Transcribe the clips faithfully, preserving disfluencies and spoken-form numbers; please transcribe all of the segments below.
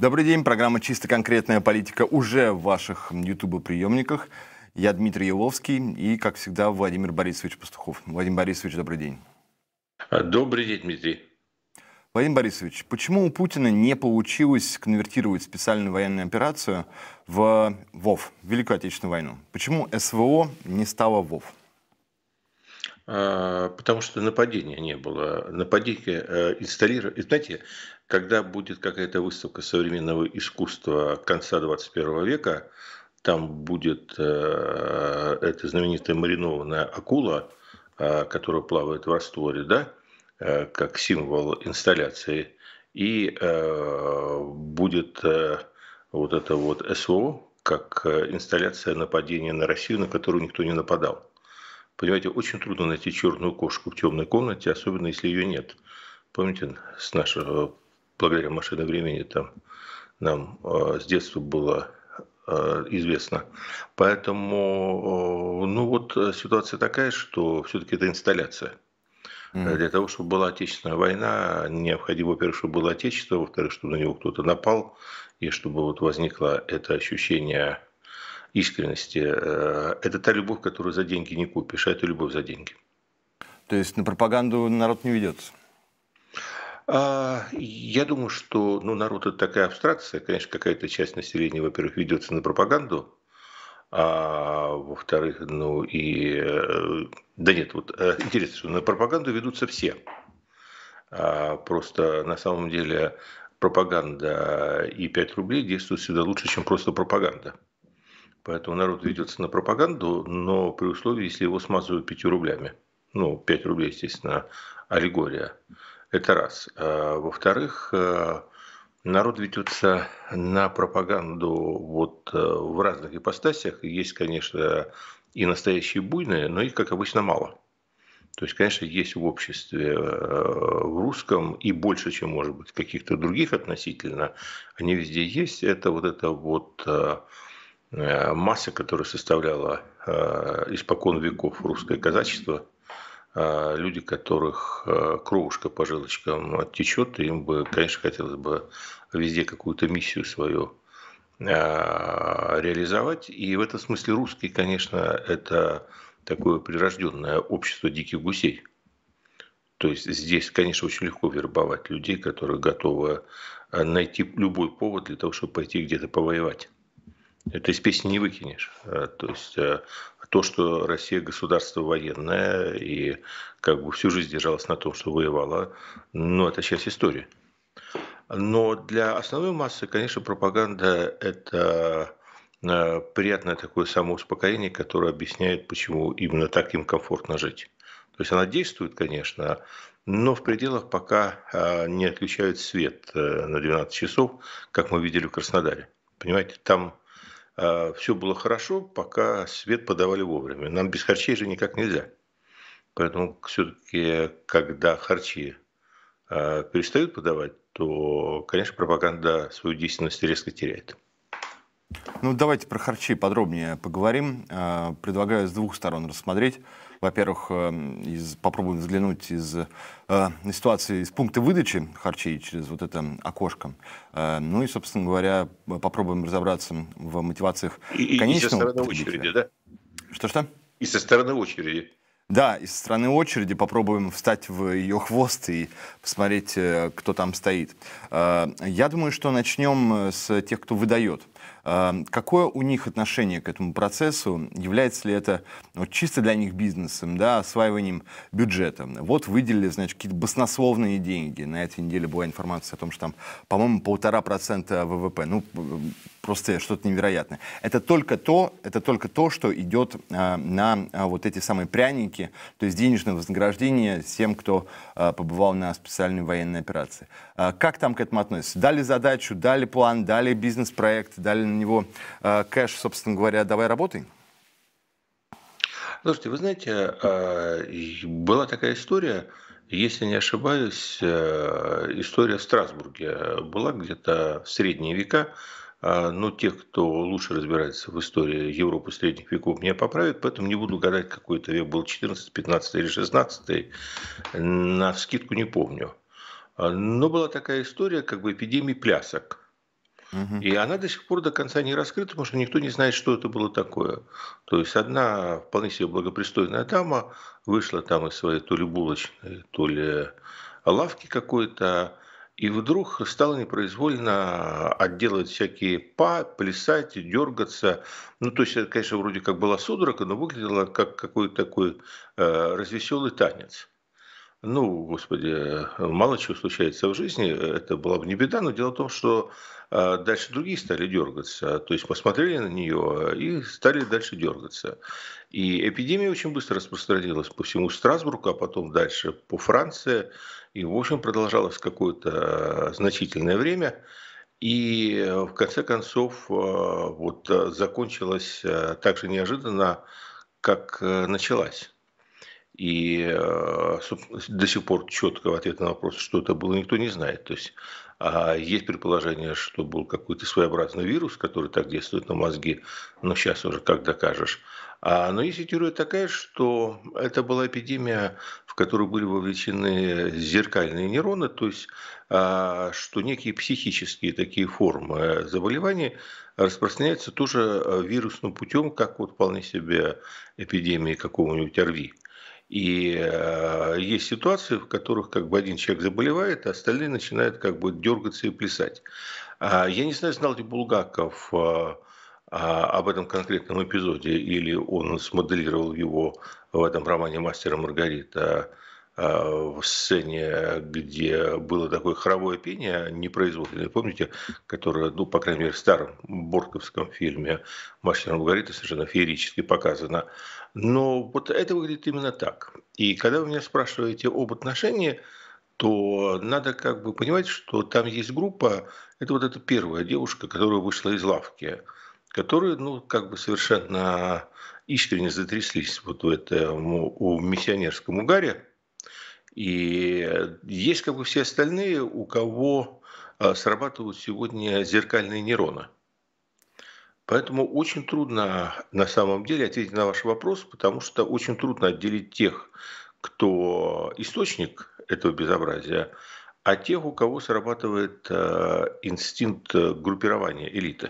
Добрый день, программа «Чисто конкретная политика» уже в ваших ютубо-приемниках. Я Дмитрий Еловский и, как всегда, Владимир Борисович Пастухов. Владимир Борисович, добрый день. Добрый день, Дмитрий. Владимир Борисович, почему у Путина не получилось конвертировать специальную военную операцию в ВОВ, Великую Отечественную войну? Почему СВО не стало ВОВ? Потому что нападения не было. Нападение инсталлировали. Знаете, когда будет какая-то выставка современного искусства конца двадцать первого века, там будет э, эта знаменитая маринованная акула, э, которая плавает в растворе, да, э, как символ инсталляции, и э, будет э, вот это вот СВО, как э, инсталляция нападения на Россию, на которую никто не нападал. Понимаете, очень трудно найти черную кошку в темной комнате, особенно если ее нет. Помните, с нашего, благодаря машине времени, там нам э, с детства было э, известно. Поэтому, э, ну вот ситуация такая, что все-таки это инсталляция. Mm. Для того, чтобы была Отечественная война, необходимо, во-первых, чтобы было Отечество, во-вторых, чтобы на него кто-то напал, и чтобы вот возникло это ощущение искренности. Это та любовь, которую за деньги не купишь, а это любовь за деньги. То есть на пропаганду народ не ведется? Я думаю, что ну, народ – это такая абстракция. Конечно, какая-то часть населения, во-первых, ведется на пропаганду, а во-вторых, ну и… Да нет, вот интересно, что на пропаганду ведутся все. Просто на самом деле пропаганда и пять рублей действуют всегда лучше, чем просто пропаганда. Поэтому народ ведется на пропаганду, но при условии, если его смазывают пятью рублями. Ну, пять рублей, естественно, аллегория. Это раз. Во-вторых, народ ведется на пропаганду вот в разных ипостасях. Есть, конечно, и настоящие буйные, но их, как обычно, мало. То есть, конечно, есть в обществе в русском и больше, чем, может быть, каких-то других относительно. Они везде есть. Это вот это вот масса, которая составляла испокон веков русское казачество, люди, которых кровушка по жилочкам течет, им бы, конечно, хотелось бы везде какую-то миссию свою реализовать. И в этом смысле русский, конечно, это такое прирожденное общество диких гусей. То есть здесь, конечно, очень легко вербовать людей, которые готовы найти любой повод для того, чтобы пойти где-то повоевать. Это из песни не выкинешь. То есть то, что Россия государство военное и как бы всю жизнь держалась на том, что воевала, ну, это часть истории. Но для основной массы, конечно, пропаганда – это приятное такое самоуспокоение, которое объясняет, почему именно так им комфортно жить. То есть она действует, конечно, но в пределах, пока не отключают свет на двенадцать часов, как мы видели в Краснодаре. Понимаете, там все было хорошо, пока свет подавали вовремя. Нам без харчей же никак нельзя. Поэтому все-таки, когда харчи перестают подавать, то, конечно, пропаганда свою действенность резко теряет. Ну, давайте про харчи подробнее поговорим. Предлагаю с двух сторон рассмотреть. Во-первых, из, попробуем взглянуть из, на ситуацию из пункта выдачи харчей через вот это окошко. Ну и, собственно говоря, попробуем разобраться в мотивациях и, конечного и со стороны очереди, да? Что-что? И со стороны очереди. Да, и со стороны очереди попробуем встать в ее хвост и посмотреть, кто там стоит. Я думаю, что начнем с тех, кто выдает. Какое у них отношение к этому процессу? Является ли это вот, чисто для них бизнесом, да, осваиванием бюджета? Вот выделили, значит, какие-то баснословные деньги. На этой неделе была информация о том, что там, по-моему, полтора процента ВВП. Ну, просто что-то невероятное. Это только то, это только то, что идет а, на а, вот эти самые пряники, то есть денежное вознаграждение тем, кто а, побывал на специальной военной операции. А, как там к этому относятся? Дали задачу, дали план, дали бизнес-проект, дали на него а, кэш, собственно говоря, давай работай? Слушайте, вы знаете, была такая история, если не ошибаюсь, история в Страсбурге была где-то в средние века. Но тех, кто лучше разбирается в истории Европы средних веков, меня поправят, поэтому не буду гадать, какой это век был, четырнадцатый, пятнадцатый или шестнадцатый, навскидку не помню. Но была такая история, как бы эпидемии плясок. Мгм. И она до сих пор до конца не раскрыта, потому что никто не знает, что это было такое. То есть одна вполне себе благопристойная дама вышла там из своей то ли булочной, то ли лавки какой-то, и вдруг стала непроизвольно отделывать всякие па, плясать, дергаться. Ну, то есть это, конечно, вроде как была судорога, но выглядело как какой-то такой э, развеселый танец. Ну, господи, мало чего случается в жизни, это была бы не беда, но дело в том, что а, дальше другие стали дергаться, то есть посмотрели на нее и стали дальше дергаться. И эпидемия очень быстро распространилась по всему Страсбургу, а потом дальше по Франции, и, в общем, продолжалась какое-то значительное время. И э, в конце концов, э, вот э, закончилась э, так же неожиданно, как э, началась. И э, собственно, до сих пор четкого ответа на вопрос, что это было, никто не знает. То есть а, есть предположение, что был какой-то своеобразный вирус, который так действует на мозги, но сейчас уже как докажешь. А, но есть и теория такая, что это была эпидемия, в которую были вовлечены зеркальные нейроны, то есть а, что некие психические такие формы заболеваний распространяются тоже э, вирусным путем, как вот вполне себе эпидемии какого-нибудь о р ви. И э, есть ситуации, в которых как бы один человек заболевает, а остальные начинают как бы дергаться и плясать. А, я не знаю, знал ли Булгаков а, а, об этом конкретном эпизоде, или он смоделировал его в этом романе «Мастер и Маргарита», а, в сцене, где было такое хоровое пение непроизвольное, помните, которое, ну, по крайней мере, в старом бортковском фильме «Мастер и Маргарита» совершенно феерически показано. Но вот это выглядит именно так. И когда вы меня спрашиваете об отношении, то надо как бы понимать, что там есть группа, это вот эта первая девушка, которая вышла из лавки, которые, ну, как бы совершенно искренне затряслись вот в этом у миссионерском угаре. И есть как бы все остальные, у кого а, срабатывают сегодня зеркальные нейроны. Поэтому очень трудно на самом деле ответить на ваш вопрос, потому что очень трудно отделить тех, кто источник этого безобразия, от тех, у кого срабатывает э, инстинкт э, группирования элиты.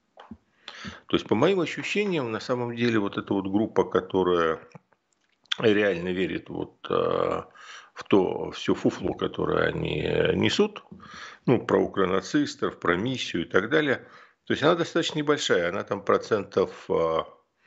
То есть, по моим ощущениям, на самом деле, вот эта вот группа, которая реально верит вот, э, в то все фуфло, которое они несут, ну, про укронацистов, про миссию и так далее, то есть она достаточно небольшая, она там процентов э,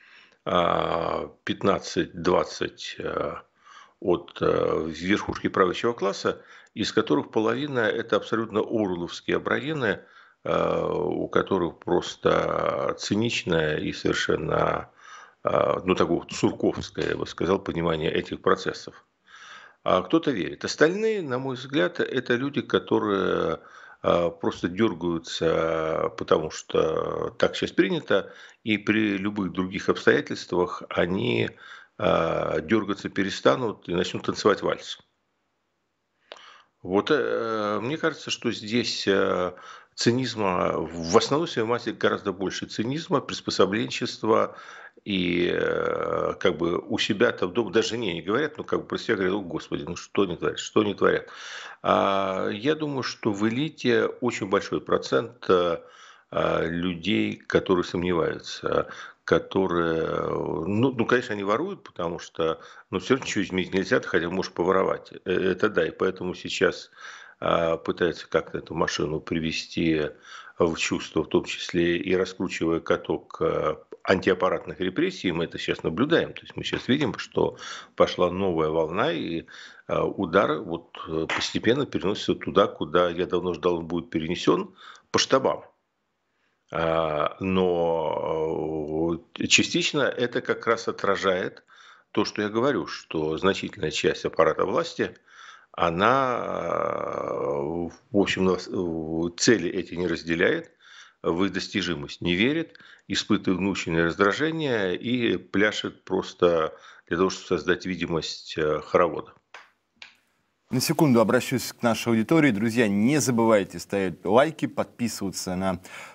э, пятнадцать-двадцать э, от э, верхушки правящего класса, из которых половина – это абсолютно оруэлловские аборигены, э, у которых просто циничное и совершенно, э, ну, такое вот сурковское, я бы сказал, понимание этих процессов. А кто-то верит. Остальные, на мой взгляд, это люди, которые а, просто дергаются, потому что так сейчас принято, и при любых других обстоятельствах они а, дергаться перестанут и начнут танцевать вальс. Вот э, мне кажется, что здесь э, цинизма, в основной своей массе гораздо больше цинизма, приспособленчества, и э, как бы у себя там дома, даже жене не говорят, но как бы про себя говорят: о, Господи, ну что они творят, что они творят. А я думаю, что в элите очень большой процент э, а, людей, которые сомневаются, которые, э, ну, ну, конечно, они воруют, потому что, ну, все равно ничего изменить нельзя, ты хотя бы можешь поворовать. Э, Это да, и поэтому сейчас а, пытаются как-то эту машину привести в чувство, в том числе и раскручивая каток а, антиаппаратных репрессий, мы это сейчас наблюдаем. То есть мы сейчас видим, что пошла новая волна, и а, удар вот э, постепенно переносится туда, куда я давно ждал, он будет перенесен, по штабам. А, Но э, частично это как раз отражает то, что я говорю, что значительная часть аппарата власти, она, э, в общем, нас- э, цели эти не разделяет, в их достижимость не верит, испытывает внутреннее раздражение и пляшет просто для того, чтобы создать видимость э, хоровода. На секунду обращусь к нашей аудитории. Друзья, не забывайте ставить лайки, подписываться на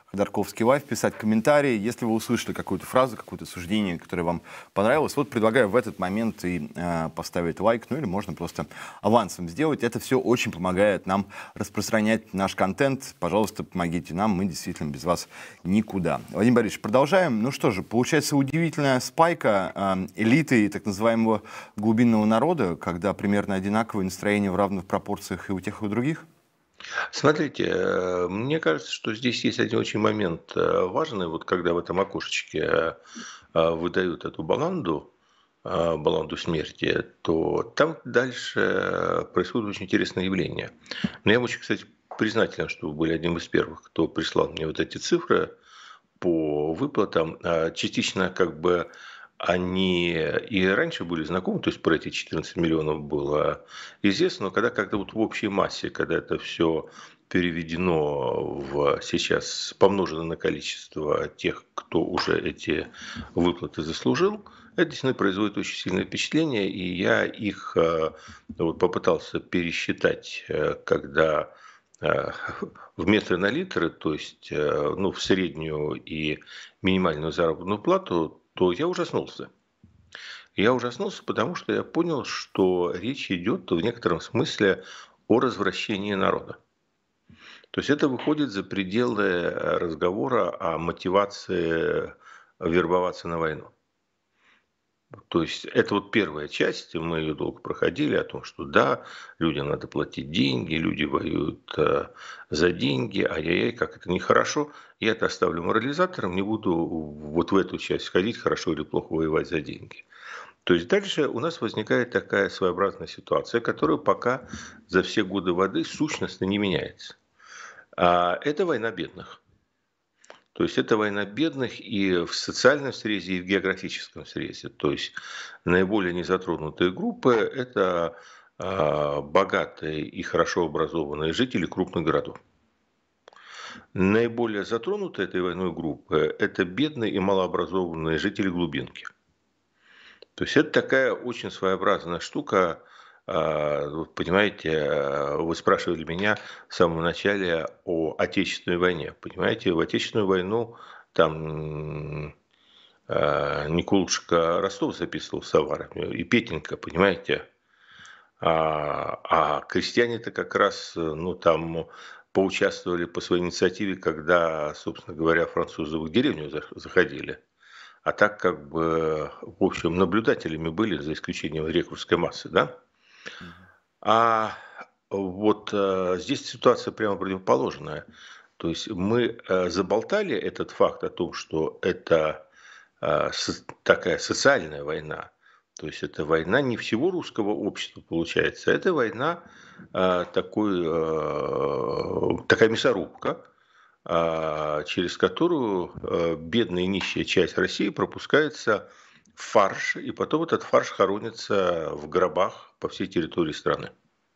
Ходорковский Лайв, писать комментарии. Если вы услышали какую-то фразу, какое-то суждение, которое вам понравилось, вот предлагаю в этот момент и э, поставить лайк, ну или можно просто авансом сделать. Это все очень помогает нам распространять наш контент. Пожалуйста, помогите нам, мы действительно без вас никуда. Владимир Борисович, продолжаем. Ну что же, получается удивительная спайка э, элиты и так называемого глубинного народа, когда примерно одинаковое настроение в равных пропорциях и у тех, и у других? Смотрите, э, мне кажется, что здесь есть один очень момент э, важный. Вот когда в этом окошечке э, э, выдают эту баланду, э, баланду смерти, то там дальше э, происходит очень интересное явление. Но я очень, кстати, признателен, что вы были одним из первых, кто прислал мне вот эти цифры по выплатам. Э, Частично как бы они и раньше были знакомы, то есть про эти четырнадцать миллионов было известно, но когда как-то вот в общей массе, когда это все переведено в сейчас, помножено на количество тех, кто уже эти выплаты заслужил, это действительно производит очень сильное впечатление, и я их э, вот попытался пересчитать, э, когда э, в метры на литры, то есть э, ну, в среднюю и минимальную заработную плату, то я ужаснулся. Я ужаснулся, потому что я понял, что речь идет в некотором смысле о развращении народа. То есть это выходит за пределы разговора о мотивации вербоваться на войну. То есть это вот первая часть, мы ее долго проходили, о том, что да, людям надо платить деньги, люди воюют э, за деньги, ай-яй-яй, как это нехорошо. Я это оставлю морализатором, не буду вот в эту часть ходить, хорошо или плохо воевать за деньги. То есть дальше у нас возникает такая своеобразная ситуация, которая пока за все годы воды сущностно не меняется. А это война бедных. То есть это война бедных и в социальном срезе, и в географическом срезе. То есть наиболее незатронутые группы – это а, богатые и хорошо образованные жители крупных городов. Наиболее затронутые этой войной группы – это бедные и малообразованные жители глубинки. То есть это такая очень своеобразная штука. Вот понимаете, вы спрашивали меня в самом начале о Отечественной войне. Понимаете, в Отечественную войну там Николушка Ростов записывался в армию, и Петенька, понимаете. А, а крестьяне-то как раз, ну, там поучаствовали по своей инициативе, когда, собственно говоря, французы в их деревню заходили. А так как бы, в общем, наблюдателями были, за исключением рекрутской массы, да? А вот э, здесь ситуация прямо противоположная. То есть мы э, заболтали этот факт о том, что это э, со, такая социальная война. То есть это война не всего русского общества, получается. Это война э, такой, э, такая мясорубка, э, через которую э, бедная и нищая часть России пропускается в фарш, и потом этот фарш хоронится в гробах по всей территории страны.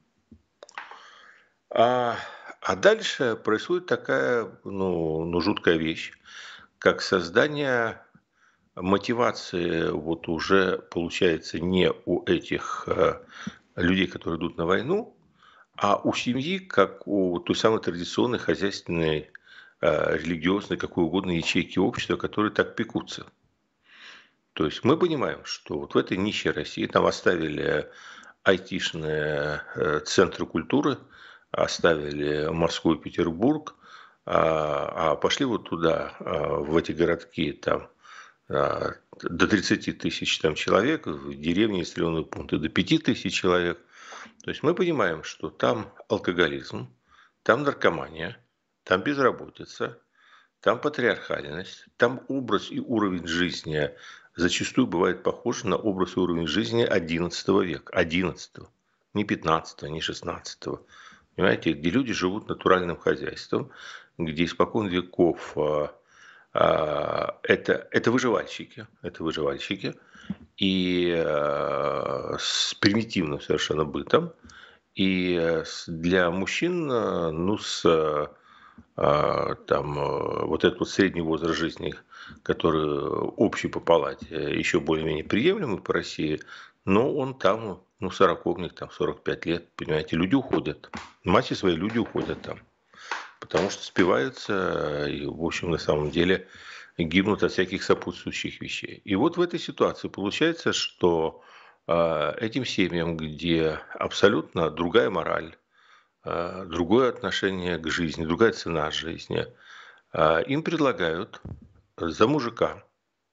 А, а дальше происходит такая, ну, ну, жуткая вещь, как создание мотивации, вот уже получается не у этих э, людей, которые идут на войну, а у семьи, как у той самой традиционной хозяйственной, э, религиозной, какой угодно ячейки общества, которые так пекутся. То есть мы понимаем, что вот в этой нищей России там оставили айтишные э, центры культуры, оставили Москву и Петербург, а, а пошли вот туда, а, в эти городки, там, а, до тридцати тысяч там, человек, в деревне, населенные пункты до пяти тысяч человек. То есть мы понимаем, что там алкоголизм, там наркомания, там безработица, там патриархальность, там образ и уровень жизни зачастую бывает похож на образ и уровень жизни одиннадцатого века. одиннадцатого, не пятнадцатого, не шестнадцатого. Понимаете, где люди живут натуральным хозяйством, где испокон веков а, а, это, это выживальщики, это выживальщики, и а, с примитивным совершенно бытом, и для мужчин, ну, с а, там вот этот вот средний возраст жизни, который общий по палате, еще более-менее приемлемый по России, но он там, ну, сороковник, там, сорок пять лет, понимаете, люди уходят. Мать и свои люди уходят там. потому что спиваются и, в общем, на самом деле гибнут от всяких сопутствующих вещей. И вот в этой ситуации получается, что э, этим семьям, где абсолютно другая мораль, э, другое отношение к жизни, другая цена жизни, э, им предлагают за мужика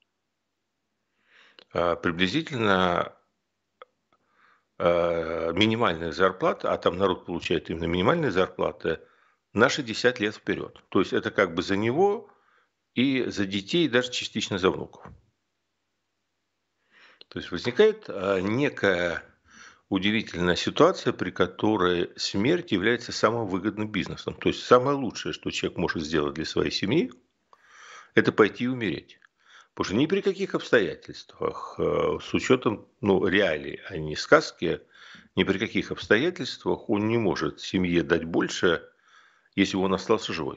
э, приблизительно э, минимальная зарплата, а там народ получает именно минимальные зарплаты, на шестьдесят лет вперед. То есть это как бы за него и за детей, и даже частично за внуков. То есть возникает а, некая удивительная ситуация, при которой смерть является самым выгодным бизнесом. То есть самое лучшее, что человек может сделать для своей семьи, это пойти и умереть. Потому что ни при каких обстоятельствах, э, с учетом ну, реалий, а не сказки, ни при каких обстоятельствах он не может семье дать больше, если он остался живой.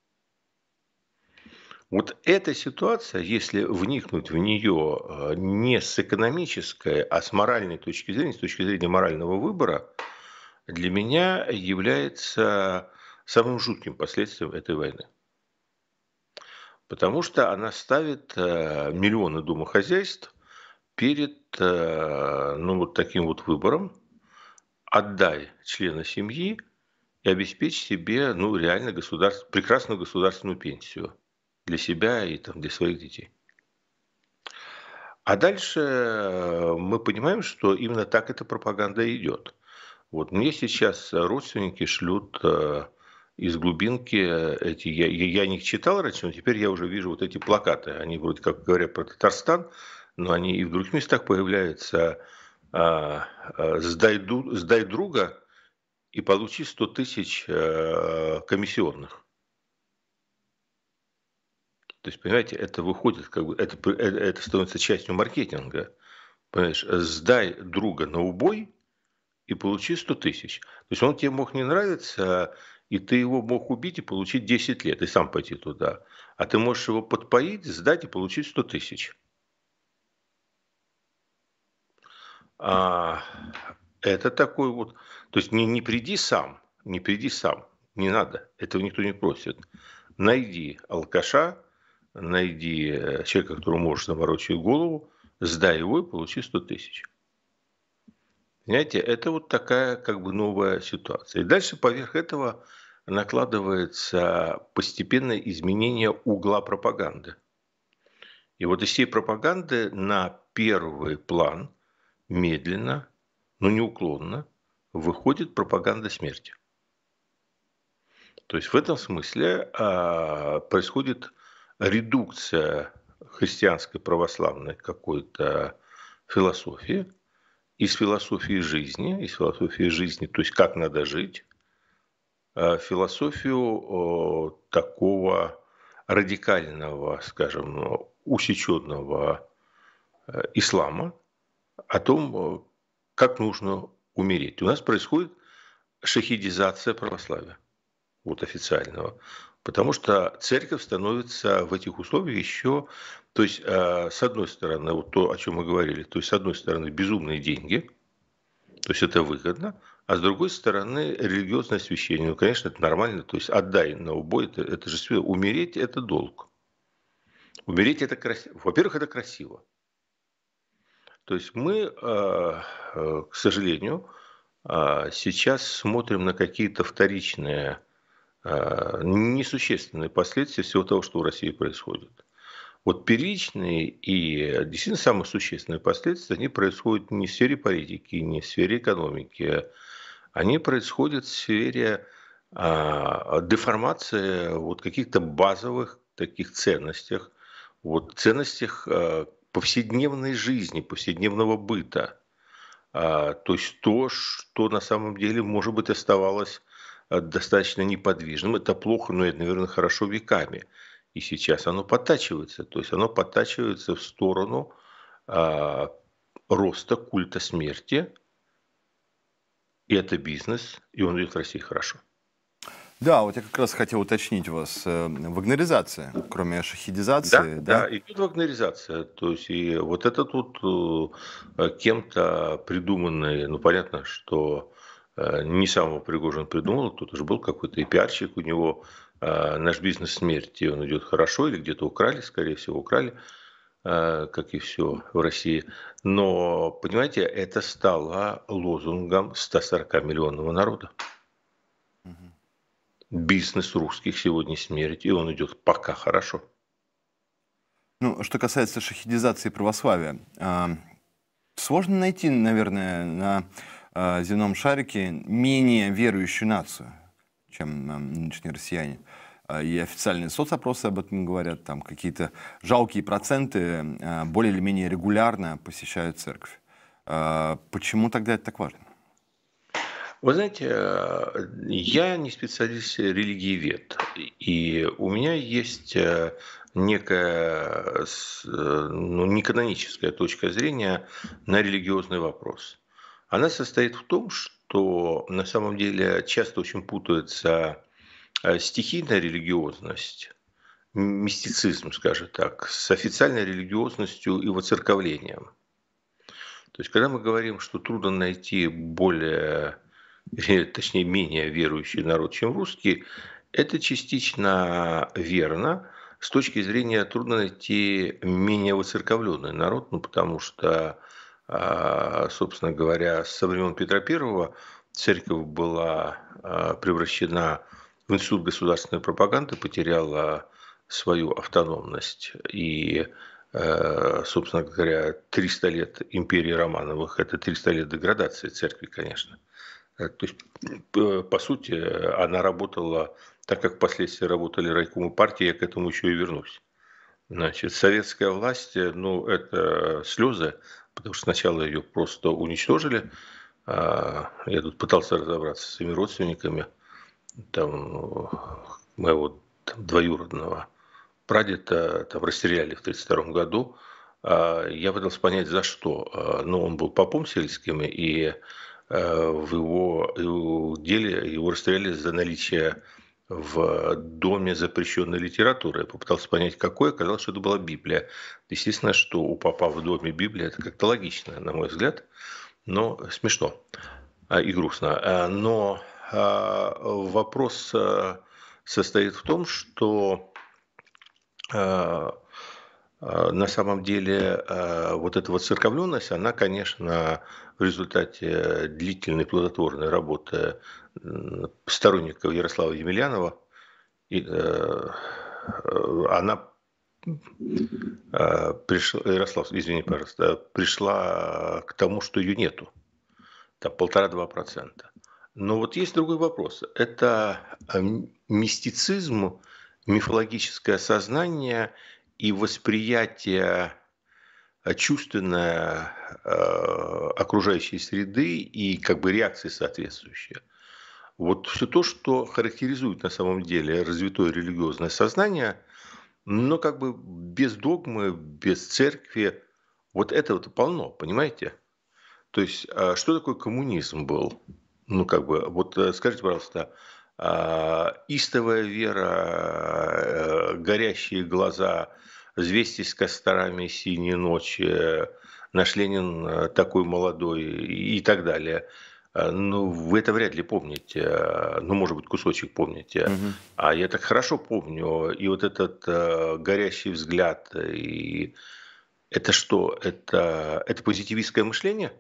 Вот эта ситуация, если вникнуть в нее э, не с экономической, а с моральной точки зрения, с точки зрения морального выбора, для меня является самым жутким последствием этой войны. Потому что она ставит э, миллионы домохозяйств перед э, ну, вот таким вот выбором: отдай члена семьи и обеспечь себе ну, реально государств, прекрасную государственную пенсию для себя и там, для своих детей. А дальше э, мы понимаем, что именно так эта пропаганда идет. Вот мне сейчас родственники шлют э, из глубинки эти, я, я, я не читал раньше, но теперь я уже вижу вот эти плакаты. Они вроде как говорят про Татарстан, но они и в других местах появляются. А, а, сдай, ду- сдай друга и получи сто тысяч э, комиссионных. То есть, понимаете, это выходит, как бы, это, п- это, это становится частью маркетинга. Понимаешь, сдай друга на убой и получи сто тысяч. То есть он тебе мог не нравиться, и ты его мог убить и получить десять лет, и сам пойти туда. А ты можешь его подпоить, сдать и получить сто тысяч. А, это такой вот, то есть не, не приди сам, не приди сам, не надо, этого никто не просит. Найди алкаша, найди э, человека, которому можешь заморочить голову, сдай его и получи сто тысяч. Понимаете, это вот такая как бы новая ситуация. И дальше поверх этого накладывается постепенное изменение угла пропаганды. И вот из всей пропаганды на первый план медленно, но неуклонно выходит пропаганда смерти. То есть в этом смысле а, происходит редукция христианской православной какой-то философии, из философии жизни, из философии жизни, то есть как надо жить, а, философию такого радикального, скажем, усеченного э, ислама о том, э, как нужно умереть. У нас происходит шахидизация православия, вот официального. Потому что церковь становится в этих условиях еще, то есть, э, с одной стороны, вот то, о чем мы говорили, то есть, с одной стороны, безумные деньги, то есть, это выгодно, а с другой стороны, религиозное освящение. Ну, конечно, это нормально, то есть, отдай на убой, это, это же свято. Умереть – это долг. Умереть – это красиво. Во-первых, это красиво. То есть, мы, э, э, к сожалению, э, сейчас смотрим на какие-то вторичные, э, несущественные последствия всего того, что в России происходит. Вот первичные и действительно самые существенные последствия, они происходят не в сфере политики, не в сфере экономики, они происходят в сфере а, деформации вот каких-то базовых таких ценностях, вот ценностях а, повседневной жизни, повседневного быта. А, то есть то, что на самом деле, может быть, оставалось а, достаточно неподвижным. Это плохо, но это, наверное, хорошо веками. И сейчас оно подтачивается. То есть оно подтачивается в сторону а, роста культа смерти. И это бизнес, и он идет в России хорошо. Да, вот я как раз хотел уточнить у вас. э, Вагнеризация, кроме Да, шахидизации, да? да, идет вагнеризация. То есть и вот это тут э, кем-то придуманный, ну понятно, что не сам его Пригожин придумал, кто-то же был какой-то и пиарщик у него. Наш бизнес смерти, он идет хорошо, или где-то украли, скорее всего, украли, как и все в России. Но, понимаете, это стало лозунгом ста сорока миллионного народа. Бизнес русских сегодня смерть, и он идет пока хорошо. Ну, что касается шахидизации православия, сложно найти, наверное, на земном шарике менее верующую нацию, чем нынешние россияне. И официальные соцопросы об этом говорят, там какие-то жалкие проценты более или менее регулярно посещают церковь. Почему тогда это так важно? Вы знаете, я не специалист религиевед, и у меня есть некая, ну, неканоническая точка зрения на религиозный вопрос. Она состоит в том, что на самом деле часто очень путается стихийная религиозность, мистицизм, скажем так, с официальной религиозностью и воцерковлением. То есть, когда мы говорим, что трудно найти более, точнее, менее верующий народ, чем русский, это частично верно. С точки зрения трудно найти менее воцерковленный народ, ну, потому что, собственно говоря, со времен Петра Первого церковь была превращена в институт государственной пропаганды, потеряла свою автономность. И, собственно говоря, триста лет империи Романовых – это триста лет деградации церкви, конечно. То есть, по сути, она работала так, как впоследствии работали райкомы партии, я к этому еще и вернусь. Значит, советская власть, ну, это слезы, потому что сначала ее просто уничтожили. Я тут пытался разобраться с своими родственниками, там, моего там, двоюродного прадеда там расстреляли в тридцать втором году. Я пытался понять, за что. Ну, он был попом сельским, и в его, его деле его расстреляли за наличие в доме запрещенной литературы. Я попытался понять, какой. Оказалось, что это была Библия. Естественно, что у попа в доме Библия, это как-то логично, на мой взгляд, но смешно и грустно. Но вопрос состоит в том, что на самом деле вот эта вот церковленность, она, конечно, в результате длительной плодотворной работы сторонников Ярослава Емельянова, она пришла, Ярослав, извини, пожалуйста, пришла к тому, что ее нету. Там полтора-два процента. Но вот есть другой вопрос. Это мистицизм, мифологическое сознание и восприятие чувственное окружающей среды и как бы реакции соответствующие. Вот все то, что характеризует на самом деле развитое религиозное сознание, но как бы без догмы, без церкви, вот этого-то полно, понимаете? То есть, что такое коммунизм был? Ну, как бы, вот скажите, пожалуйста, истовая вера, горящие глаза, «Взвестись кострами синей ночи», «Наш Ленин такой молодой» и так далее. Ну, вы это вряд ли помните. Ну, может быть, кусочек помните. Угу. А я так хорошо помню. И вот этот горящий взгляд. И это что? Это, это позитивистское мышление?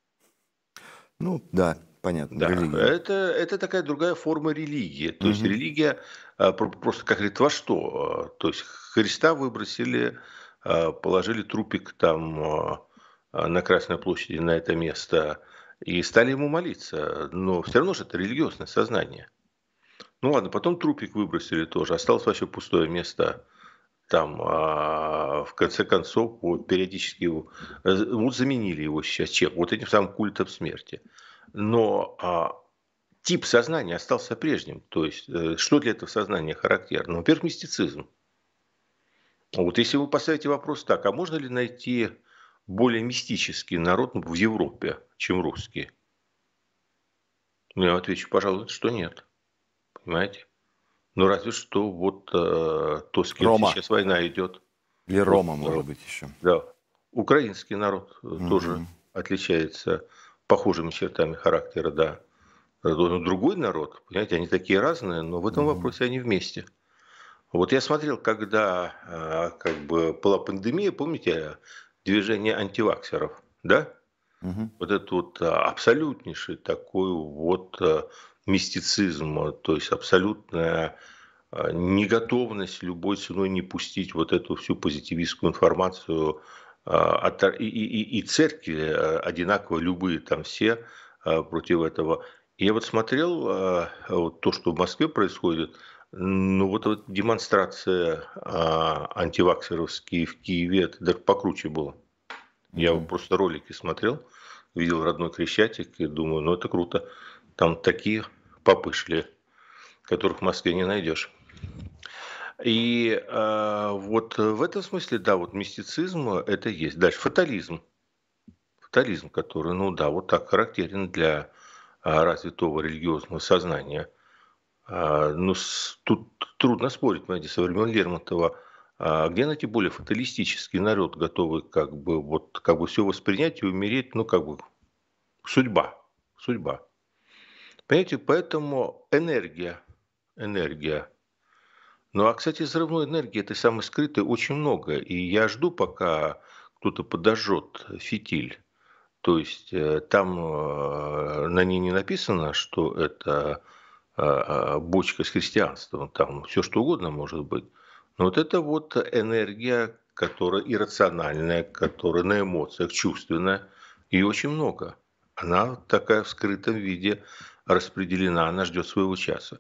Ну, да, понятно. Да, это, это такая другая форма религии. То угу. есть религия просто, как говорит, во что? То есть Христа выбросили, положили трупик там на Красной площади на это место и стали ему молиться. Но все равно же это религиозное сознание. Ну ладно, потом трупик выбросили тоже. Осталось вообще пустое место. Там, а, в конце концов, вот, периодически его, вот заменили его сейчас чем? Вот этим самым культом смерти. Но а, тип сознания остался прежним. То есть, что для этого сознания характерно? Во-первых, мистицизм. Вот если вы поставите вопрос так, а можно ли найти более мистический народ в Европе, чем русский? Ну, я отвечу, пожалуй, что нет. Понимаете? Ну, разве что вот э, то, с кем Рома. Сейчас война идет. Или Рома, вот, может быть, еще. Да. Украинский народ угу. тоже отличается похожими чертами характера, да. другой народ. Понимаете, они такие разные, но в этом Мгм. вопросе они вместе. Вот я смотрел, когда а, как бы была пандемия, помните, движение антиваксеров, да? Мгм. Вот это вот а, абсолютнейший такой вот а, мистицизм, а, то есть абсолютная а, неготовность любой ценой не пустить вот эту всю позитивистскую информацию а, от- и, и, и- и церкви а, одинаково, любые там все а, против этого. И я вот смотрел а, вот то, что в Москве происходит, ну вот, вот демонстрация а, антиваксеровские в Киеве, это даже покруче было. Я вот Мгм. просто ролики смотрел, видел родной Крещатик и думаю, ну это круто. Там такие попы шли, которых в Москве не найдешь. И а, вот в этом смысле, да, вот мистицизм это есть. Дальше фатализм. Фатализм, который, ну да, вот так характерен для а, развитого религиозного сознания. А, ну, с- тут трудно спорить, понимаете, со времен Лермонтова, а, где найти более фаталистический народ, готовый как бы вот как бы все воспринять и умереть, ну как бы судьба, судьба. Понимаете, поэтому энергия, энергия. Ну, а, кстати, взрывной энергии, этой самой скрытой, очень много. И я жду, пока кто-то подожжет фитиль. То есть э, там э, на ней не написано, что это э, э, бочка с христианством. Там все что угодно может быть. Но вот это вот энергия, которая иррациональная, которая на эмоциях, чувственная. И очень много. Она такая в скрытом виде распределена, она ждет своего часа.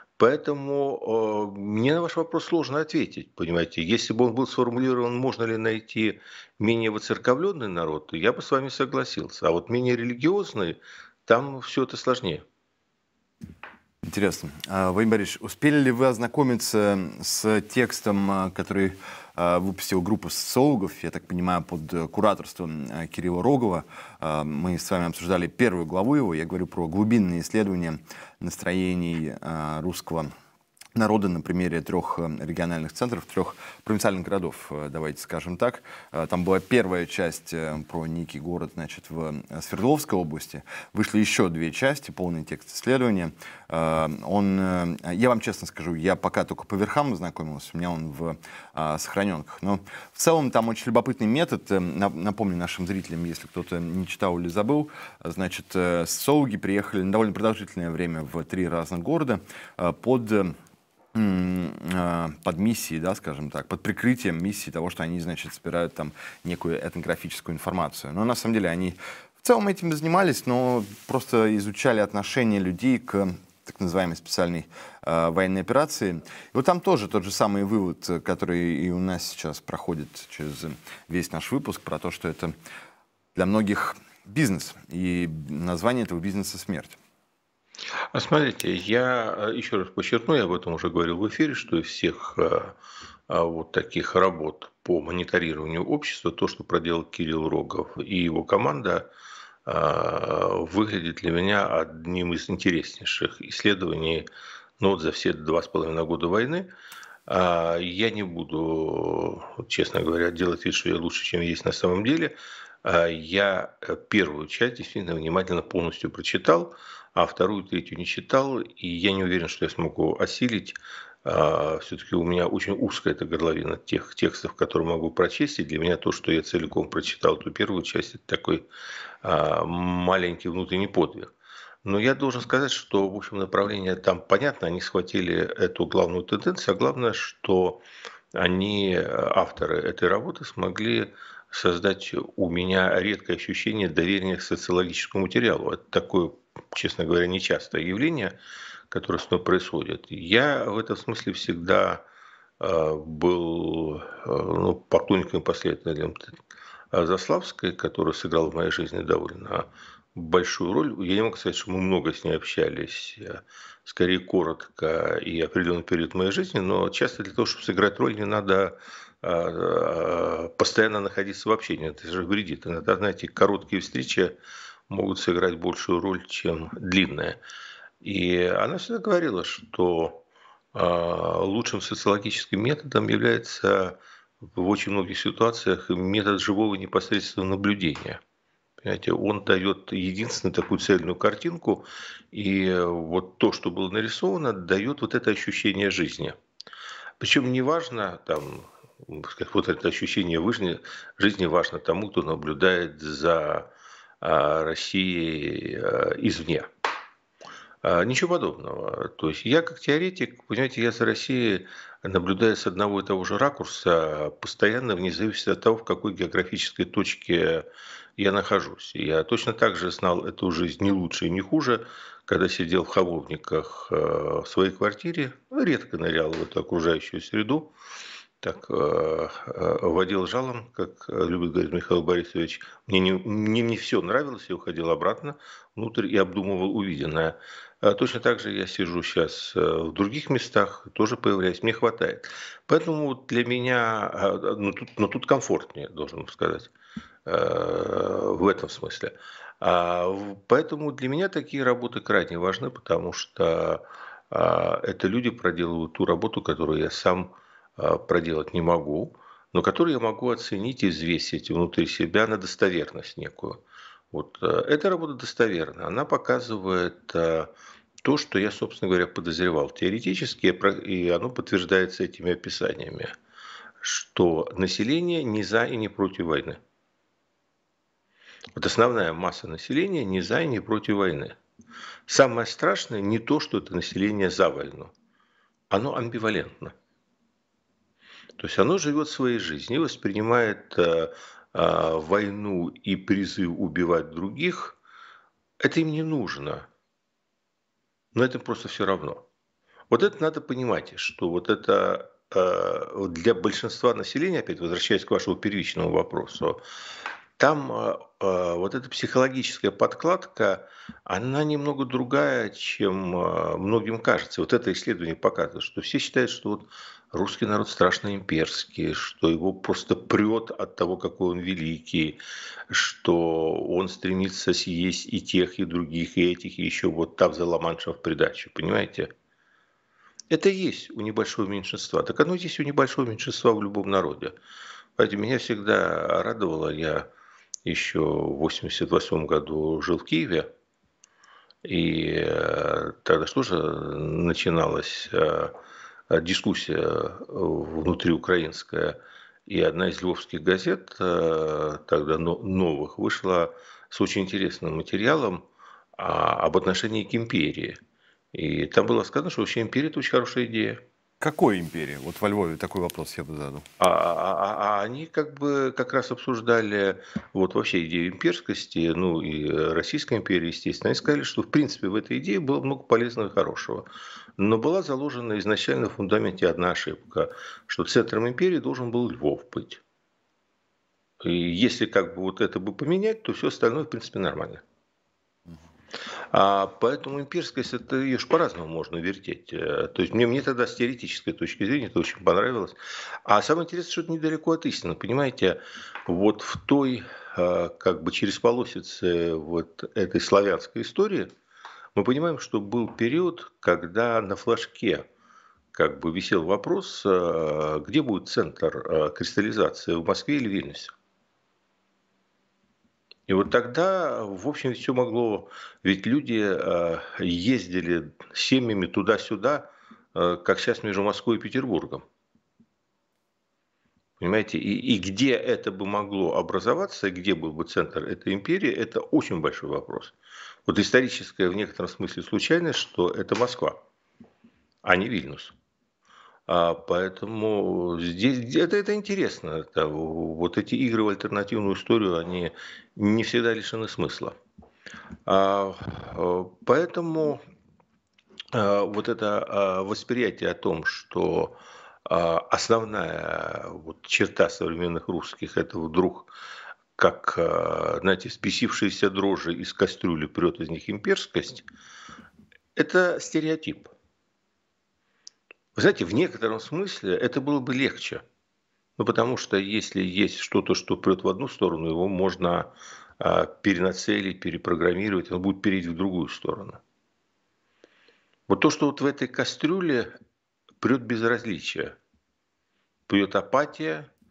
Поэтому э, мне на ваш вопрос сложно ответить, понимаете. Если бы он был сформулирован, можно ли найти менее воцерковленный народ, то я бы с вами согласился. А вот менее религиозный, там все это сложнее. Интересно. А, Владимир Борисович, успели ли вы ознакомиться с текстом, а, который а, выпустила группа социологов, я так понимаю, под э, кураторством а, Кирилла Рогова? А, Мы с вами обсуждали первую главу его. Я говорю про глубинные исследования настроений а, русского народа на примере трех э, региональных центров, трех провинциальных городов, э, давайте скажем так. Э, Там была первая часть э, про некий город, значит, в э, Свердловской области. Вышли еще две части, полный текст исследования. Э, Он, э, я вам честно скажу, я пока только по верхам ознакомился, у меня он в э, сохраненках. Но в целом там очень любопытный метод. Э, на- Напомню нашим зрителям, если кто-то не читал или забыл, э, значит, э, социологи приехали на довольно продолжительное время в три разных города э, под э, м, э, под миссией, да, скажем так, под прикрытием миссии того, что они, значит, собирают там некую этнографическую информацию. Но на самом деле они в целом этим занимались, но просто изучали отношение людей к так называемой специальной э, военной операции. И вот там тоже тот же самый вывод, э, который и у нас сейчас проходит через весь наш выпуск, про то, что это для многих бизнес, и название этого бизнеса — смерть. А смотрите, я э, еще раз подчеркну, я об этом уже говорил в эфире, что из всех э, а, вот таких работ по мониторированию общества, то, что проделал Кирилл Рогов и его команда, а, выглядит для меня одним из интереснейших исследований, ну, вот за все два с половиной года войны. А, Я не буду, честно говоря, делать вид, что я лучше, чем есть на самом деле. А, Я э, первую часть действительно внимательно полностью прочитал, а вторую, третью не читал, и я не уверен, что я смогу осилить. Все-таки у меня очень узкая эта горловина тех текстов, которые могу прочесть, и для меня то, что я целиком прочитал эту первую часть, это такой а, маленький внутренний подвиг. Но я должен сказать, что, в общем, направление там понятно, они схватили эту главную тенденцию, а главное, что они, э, авторы этой работы, смогли создать у меня редкое ощущение доверия к социологическому материалу. Это такое, честно говоря, нечастое явление, которое с мной происходит. Я в этом смысле всегда э, был э, ну, поклонником и последователем э, Заславской, которая сыграла в моей жизни довольно большую роль. Я не могу сказать, что мы много с ней общались, э, скорее коротко и определенный период моей жизни, но часто для того, чтобы сыграть роль, не надо э, э, постоянно находиться в общении. Это же вредит. Иногда, знаете, короткие встречи могут сыграть большую роль, чем длинная. И она всегда говорила, что а, лучшим социологическим методом является в очень многих ситуациях метод живого непосредственного наблюдения. Понимаете, он дает единственную такую цельную картинку, и вот то, что было нарисовано, дает вот это ощущение жизни. Причем не важно, там, как вот это ощущение жизни, жизни важно тому, кто наблюдает за а, Россией а, извне. А, Ничего подобного. То есть я как теоретик, понимаете, я за Россией наблюдаю с одного и того же ракурса, постоянно вне зависимости от того, в какой географической точке я нахожусь. Я точно так же знал эту жизнь не лучше и не хуже, когда сидел в Холовниках э, в своей квартире, ну, редко нырял в эту окружающую среду, так э, э, водил жалом, как э, любит говорить Михаил Борисович. Мне не, мне не все нравилось, я уходил обратно внутрь и обдумывал увиденное. А точно так же я сижу сейчас в других местах, тоже появляюсь, мне хватает. Поэтому вот для меня, а, ну тут, ну, тут комфортнее, должен сказать, э, в этом смысле. А, в- Поэтому для меня такие работы крайне важны, потому что а, это люди проделывают ту работу, которую я сам а, проделать не могу, но которую я могу оценить и взвесить внутри себя на достоверность некую. Вот э, эта работа достоверна. Она показывает э, то, что я, собственно говоря, подозревал теоретически, и оно подтверждается этими описаниями, что население не за и не против войны. Вот основная масса населения не за и не против войны. Самое страшное не то, что это население за войну. Оно амбивалентно. То есть оно живет своей жизнью, воспринимает э, э, войну и призыв убивать других. Это им не нужно, но это просто все равно. Вот это надо понимать, что вот это э, для большинства населения, опять возвращаясь к вашему первичному вопросу, там э, э, вот эта психологическая подкладка, она немного другая, чем э, многим кажется. Вот это исследование показывает, что все считают, что вот русский народ страшно имперский, что его просто прет от того, какой он великий, что он стремится съесть и тех, и других, и этих, и еще вот там за Ла-Маншем в придачу, понимаете? Это есть у небольшого меньшинства. Так оно есть у небольшого меньшинства в любом народе. Поэтому меня всегда радовало, я еще в восемьдесят восьмом году жил в Киеве, и э, тогда что же начиналась э, дискуссия внутриукраинская, и одна из львовских газет, э, тогда новых, вышла с очень интересным материалом а, об отношении к империи. И там было сказано, что вообще империя – это очень хорошая идея. Какой империи? Вот во Львове такой вопрос я бы задал. А, а- а- а они как бы как раз обсуждали вот вообще идею имперскости, ну и Российской империи, естественно. Они сказали, что в принципе в этой идее было много полезного и хорошего. Но была заложена изначально в фундаменте одна ошибка, что центром империи должен был Львов быть. И если как бы вот это бы поменять, то все остальное в принципе нормально. А поэтому имперскость, это ее ж по-разному можно вертеть. Э, То есть мне, мне тогда с теоретической точки зрения это очень понравилось. А самое интересное, что это недалеко от истины. Понимаете, вот в той, э, как бы через полосице вот этой славянской истории, мы понимаем, что был период, когда на флажке как бы висел вопрос, э, где будет центр э, кристаллизации, в Москве или Вильнюсе. И вот тогда, в общем, все могло, ведь люди э, ездили семьями туда-сюда, э, как сейчас между Москвой и Петербургом. Понимаете, и, и где это бы могло образоваться, где был бы центр этой империи, это очень большой вопрос. Вот историческая в некотором смысле случайность, что это Москва, а не Вильнюс. А, поэтому здесь это, это интересно. Это, вот эти игры в альтернативную историю, они не всегда лишены смысла. А, э, Поэтому а, вот это а, восприятие о том, что а, основная вот черта современных русских – это вдруг как, а, знаете, спесившиеся дрожжи из кастрюли прет из них имперскость, это стереотип. Вы знаете, в некотором смысле это было бы легче. Ну, потому что если есть что-то, что прет в одну сторону, его можно а, перенацелить, перепрограммировать, он будет переть в другую сторону. Вот то, что вот в этой кастрюле прет безразличие, прет апатия,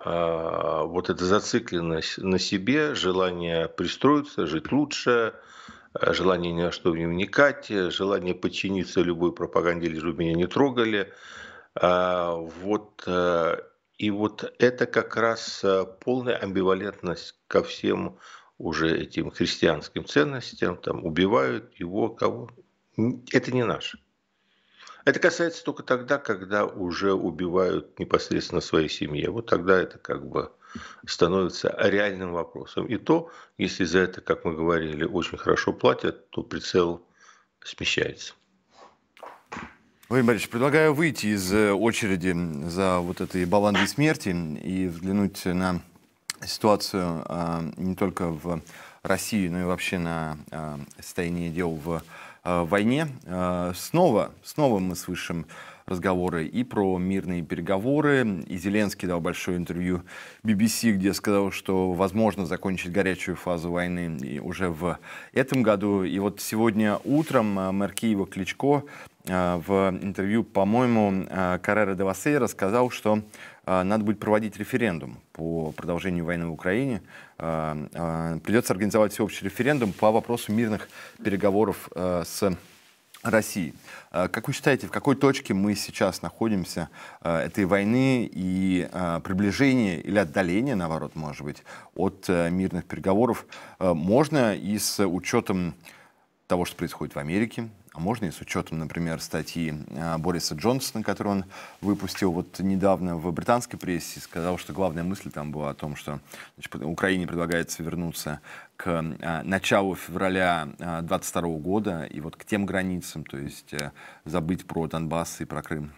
вот эта зацикленность на себе, желание пристроиться, жить лучше, желание ни на что не вникать, желание подчиниться любой пропаганде, лишь бы меня не трогали. Вот, и вот это как раз полная амбивалентность ко всем уже этим христианским ценностям, там убивают его, кого. Это не наше. Это касается только тогда, когда уже убивают непосредственно своей семье. Вот тогда это как бы становится реальным вопросом. И то, если за это, как мы говорили, очень хорошо платят, то прицел смещается. Владимир Борисович, предлагаю выйти из очереди за вот этой баландой смерти и взглянуть на ситуацию а, не только в России, но и вообще на а, состояние дел в а, войне. А, снова, снова мы слышим разговоры и про мирные переговоры. И Зеленский дал большое интервью би би си, где сказал, что возможно закончить горячую фазу войны и уже в этом году. И вот сегодня утром мэр Киева Кличко в интервью, по-моему, Коррера де ла Сейра сказал, что надо будет проводить референдум по продолжению войны в Украине. Придется организовать всеобщий референдум по вопросу мирных переговоров с Россией. Как вы считаете, в какой точке мы сейчас находимся этой войны и приближение или отдаление, наоборот, может быть, от мирных переговоров можно и с учетом того, что происходит в Америке, а можно и с учетом, например, статьи Бориса Джонсона, которую он выпустил вот недавно в британской прессе, сказал, что главная мысль там была о том, что, значит, Украине предлагается вернуться к началу февраля две тысячи двадцать второго года и вот к тем границам, то есть забыть про Донбасс и про Крым.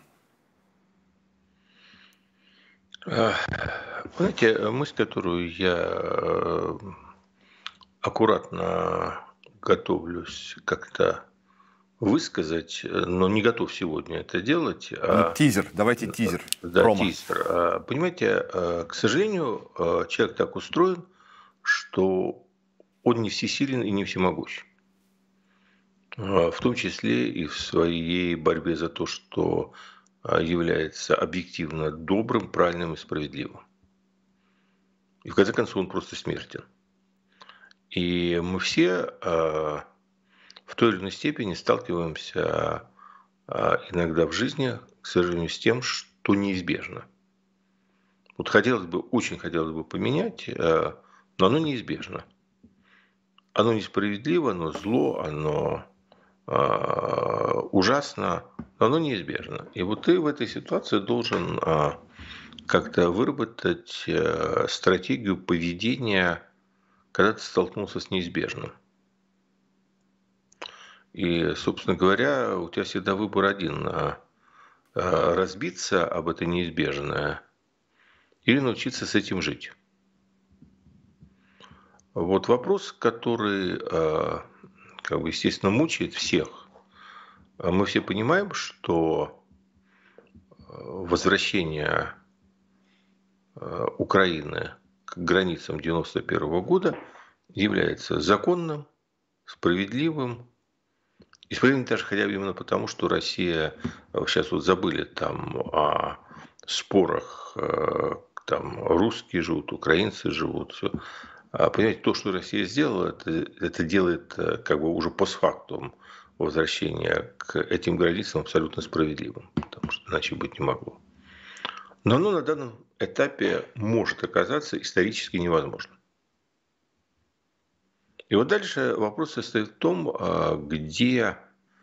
Знаете, мысль, которую я аккуратно готовлюсь как-то высказать, но не готов сегодня это делать. Ну, а... Тизер, давайте тизер. Да, промо. Тизер. Понимаете, к сожалению, человек так устроен, что он не всесилен и не всемогущ. В том числе и в своей борьбе за то, что является объективно добрым, правильным и справедливым. И в конце концов он просто смертен. И мы все в той или иной степени сталкиваемся иногда в жизни, к сожалению, с тем, что неизбежно. Вот хотелось бы, очень хотелось бы поменять, но оно неизбежно. Оно несправедливо, оно зло, оно ужасно, но оно неизбежно. И вот ты в этой ситуации должен как-то выработать стратегию поведения, когда ты столкнулся с неизбежным. И, собственно говоря, у тебя всегда выбор один – разбиться об это неизбежное или научиться с этим жить. Вот вопрос, который, как бы, естественно, мучает всех. Мы все понимаем, что возвращение Украины к границам девяносто первого года является законным, справедливым. И справедливым даже хотя бы именно потому, что Россия, сейчас вот забыли там о спорах, там русские живут, украинцы живут, все. Понимаете, то, что Россия сделала, это, это делает как бы уже постфактум возвращение к этим границам абсолютно справедливым, потому что иначе быть не могло. Но оно на данном этапе может оказаться исторически невозможным. И вот дальше вопрос состоит в том, где,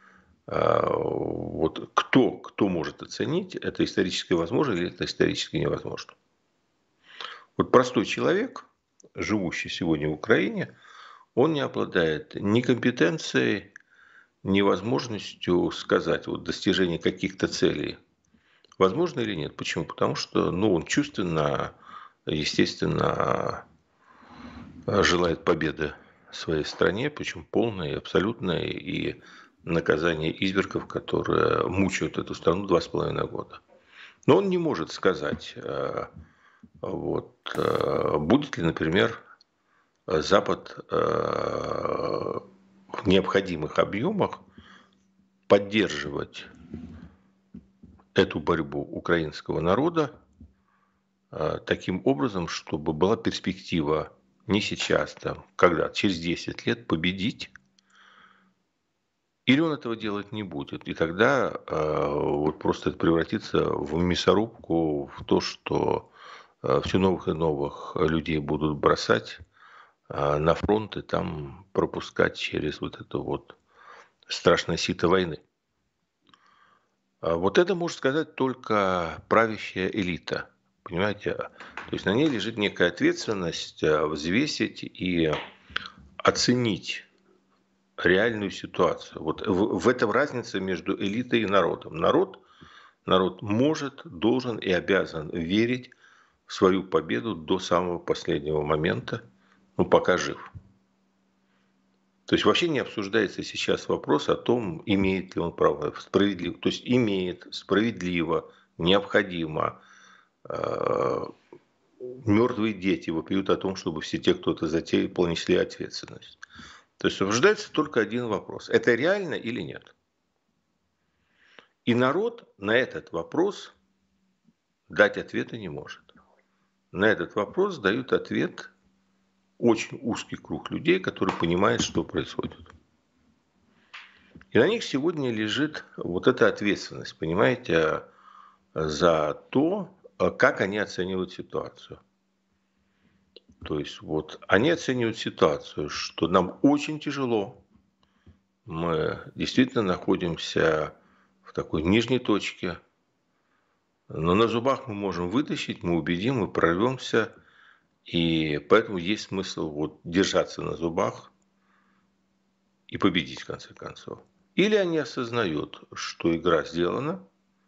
вот кто, кто может оценить, это исторически возможно или это исторически невозможно. Вот простой человек, живущий сегодня в Украине, он не обладает ни компетенцией, ни возможностью сказать, вот достижение каких-то целей возможно или нет. Почему? Потому что, ну, он чувственно, естественно, желает победы своей стране, причем полной, абсолютной, и наказание извергов, которые мучают эту страну два с половиной года. Но он не может сказать, вот, будет ли, например, Запад в необходимых объемах поддерживать эту борьбу украинского народа таким образом, чтобы была перспектива не сейчас, там, когда, через десять лет победить, или он этого делать не будет. И тогда э, вот просто это превратится в мясорубку, в то, что э, все новых и новых людей будут бросать э, на фронт и там пропускать через вот это вот страшное сито войны. А вот это может сказать только правящая элита. Понимаете? То есть на ней лежит некая ответственность э, взвесить и оценить реальную ситуацию. Вот в, в этом разница между элитой и народом. Народ, народ может, должен и обязан верить в свою победу до самого последнего момента, ну, пока жив. То есть вообще не обсуждается сейчас вопрос о том, имеет ли он право, справедливо. То есть имеет, справедливо, необходимо. Э, мертвые дети вопиют о том, чтобы все те, кто это затеял, понесли ответственность. То есть обсуждается только один вопрос. Это реально или нет? И народ на этот вопрос дать ответа не может. На этот вопрос дают ответ очень узкий круг людей, которые понимают, что происходит. И на них сегодня лежит вот эта ответственность, понимаете, за то, как они оценивают ситуацию. То есть вот они оценивают ситуацию, что нам очень тяжело. Мы действительно находимся в такой нижней точке, но на зубах мы можем вытащить, мы убедим, мы прорвемся, и поэтому есть смысл вот держаться на зубах и победить в конце концов. Или они осознают, что игра сделана,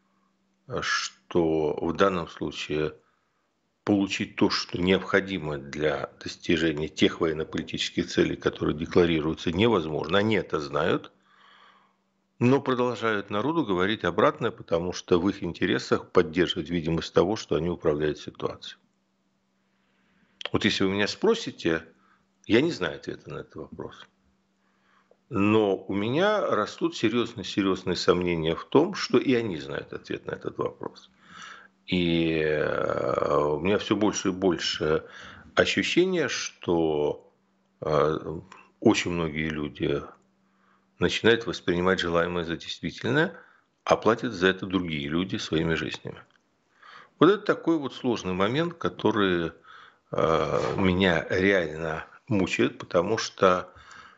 что в данном случае получить то, что необходимо для достижения тех военно-политических целей, которые декларируются, невозможно. Они это знают, но продолжают народу говорить обратное, потому что в их интересах поддерживать видимость того, что они управляют ситуацией. Вот если вы меня спросите, я не знаю ответа на этот вопрос. Но у меня растут серьезные-серьезные сомнения в том, что и они знают ответ на этот вопрос. И у меня все больше и больше ощущение, что очень многие люди начинают воспринимать желаемое за действительное, а платят за это другие люди своими жизнями. Вот это такой вот сложный момент, который меня реально мучает, потому что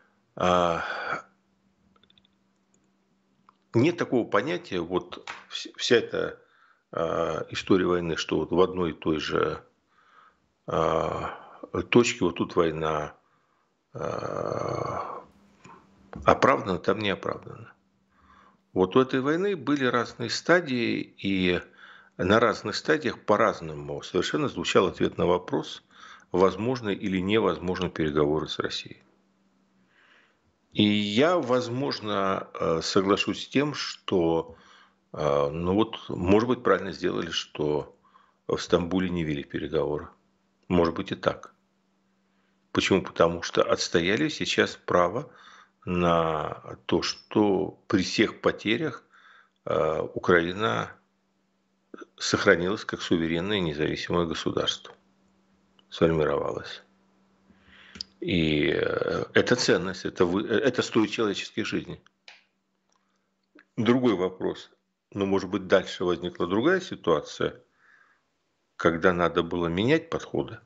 нет такого понятия, вот вся эта история войны, что вот в одной и той же точке вот тут война оправдана, там не оправдана. Вот у этой войны были разные стадии, и на разных стадиях по-разному совершенно звучал ответ на вопрос, возможны или невозможны переговоры с Россией. И я, возможно, соглашусь с тем, что, ну вот, может быть, правильно сделали, что в Стамбуле не вели переговоры. Может быть и так. Почему? Потому что отстояли сейчас право на то, что при всех потерях Украина сохранилась как суверенное и независимое государство. Сформировалась. И это ценность, это, вы, это стоит человеческой жизни. Другой вопрос. Но, может быть, дальше возникла другая ситуация, когда надо было менять подходы.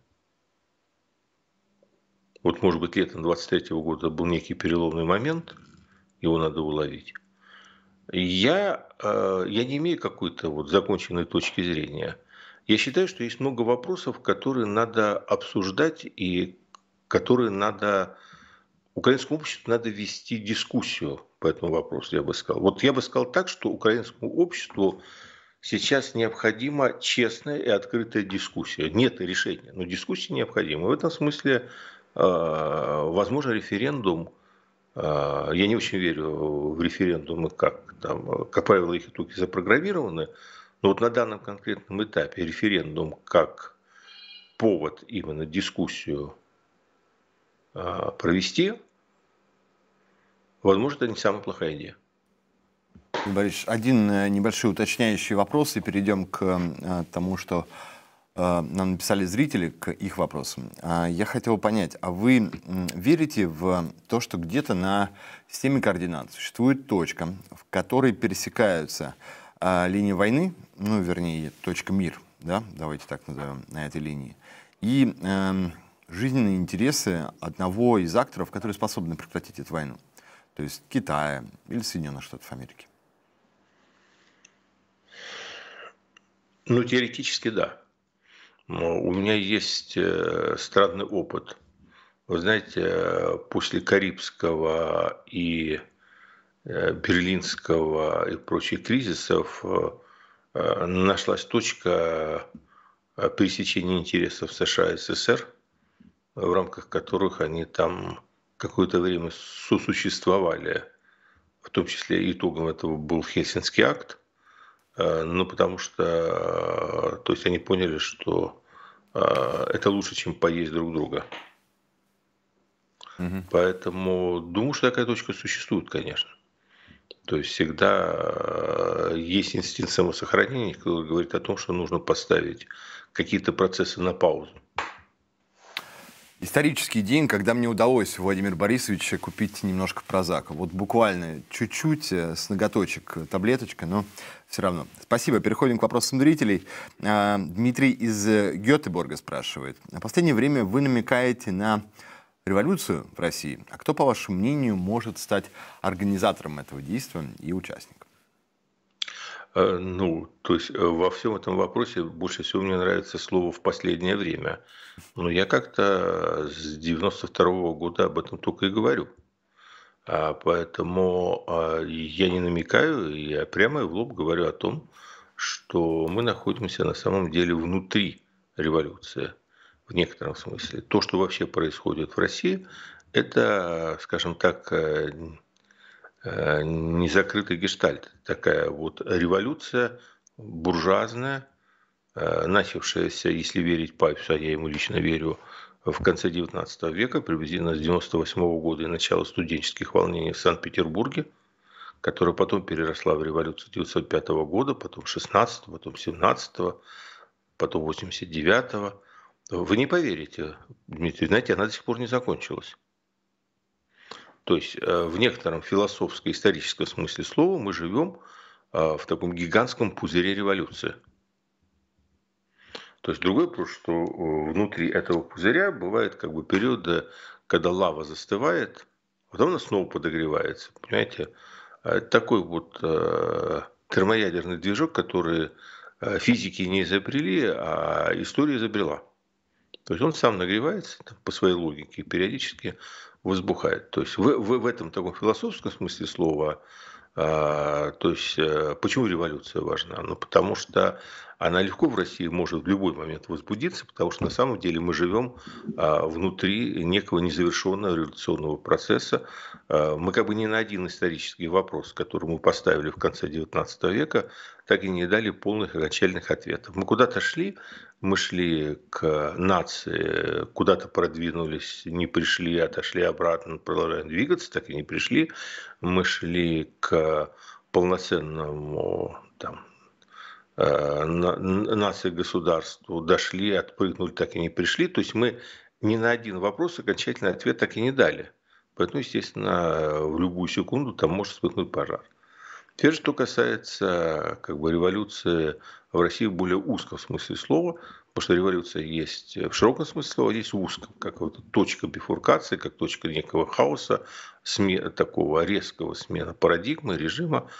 Вот, может быть, летом двадцать третьего года был некий переломный момент, его надо уловить. Я, я не имею какой-то вот законченной точки зрения. Я считаю, что есть много вопросов, которые надо обсуждать и которые надо, украинскому обществу надо вести дискуссию по этому вопросу, я бы сказал. Вот я бы сказал так, что украинскому обществу сейчас необходима честная и открытая дискуссия. Нет решения, но дискуссия необходима. В этом смысле, возможно, референдум. Я не очень верю в референдумы, как, там, как правило, их итоги запрограммированы. Но вот на данном конкретном этапе референдум как повод именно дискуссию провести, возможно, это не самая плохая идея. Борис, один небольшой уточняющий вопрос, и перейдем к тому, что э, нам написали зрители к их вопросам. А я хотел понять, а вы м, верите в то, что где-то на системе координат существует точка, в которой пересекаются а, линии войны, ну, вернее, точка мир, да, давайте так назовем, на этой линии, и эм, жизненные интересы одного из акторов, которые способны прекратить эту войну, то есть Китая или Соединенных Штатов Америки? Ну, теоретически да. Но у меня есть э, странный опыт. Вы знаете, э, после Карибского и э, Берлинского и прочих кризисов э, э, нашлась точка э, пересечения интересов США и СССР, в рамках которых они там какое-то время сосуществовали. В том числе итогом этого был Хельсинский акт. Э, Ну, потому что, э, то есть они поняли, что э, это лучше, чем поесть друг друга. Мгм. Поэтому думаю, что такая точка существует, конечно. То есть всегда э, есть инстинкт самосохранения, который говорит о том, что нужно поставить какие-то процессы на паузу. Исторический день, когда мне удалось у Владимира Борисовича купить немножко прозака. Вот буквально чуть-чуть, э, с ноготочек э, таблеточка, но все равно. Спасибо. Переходим к вопросам зрителей. А, Дмитрий из э, Гетеборга спрашивает. В последнее время вы намекаете на революцию в России. А кто, по вашему мнению, может стать организатором этого действия и участником? Э, Ну, то есть э, во всем этом вопросе больше всего мне нравится слово «в последнее время». Но я как-то с девяносто второго года об этом только и говорю. А, Поэтому а, я не намекаю, я прямо и в лоб говорю о том, что мы находимся на самом деле внутри революции, в некотором смысле. То, что вообще происходит в России, это, скажем так, э, э, незакрытый гештальт. Такая вот революция буржуазная, э, начавшаяся, если верить Папесу, а я ему лично верю, в конце девятнадцатого века, приблизительно с девяносто восьмого года и начала студенческих волнений в Санкт-Петербурге, которая потом переросла в революцию девятьсот пятого года, потом шестнадцатого, потом семнадцатого, потом восемьдесят девятого. Вы не поверите, Дмитрий, знаете, она до сих пор не закончилась. То есть э, в некотором философско-историческом смысле слова мы живем э, в таком гигантском пузыре революции. То есть другой вопрос, что э, внутри этого пузыря бывают как бы периоды, когда лава застывает, а потом она снова подогревается. Понимаете? А это такой вот э, термоядерный движок, который э, физики не изобрели, а история изобрела. То есть он сам нагревается там, по своей логике и периодически возбухает. То есть в, в, в этом таком философском смысле слова, а, то есть э, почему революция важна? Ну, потому что она легко в России может в любой момент возбудиться, потому что на самом деле мы живем а, внутри некого незавершенного революционного процесса. А, мы как бы ни на один исторический вопрос, который мы поставили в конце девятнадцатого века, так и не дали полных и окончательных ответов. Мы куда-то шли, мы шли к нации, куда-то продвинулись, не пришли, отошли обратно, продолжаем двигаться, так и не пришли. Мы шли к полноценному там, э, нации государству, дошли, отпрыгнули, так и не пришли. То есть мы ни на один вопрос окончательный ответ так и не дали. Поэтому, естественно, в любую секунду там может вспыхнуть пожар. Теперь, что касается как бы, революции в России в более узком смысле слова, потому что революция есть в широком смысле слова, есть в узком, как вот точка бифуркации, как точка некого хаоса, сме- такого резкого смена парадигмы, режима.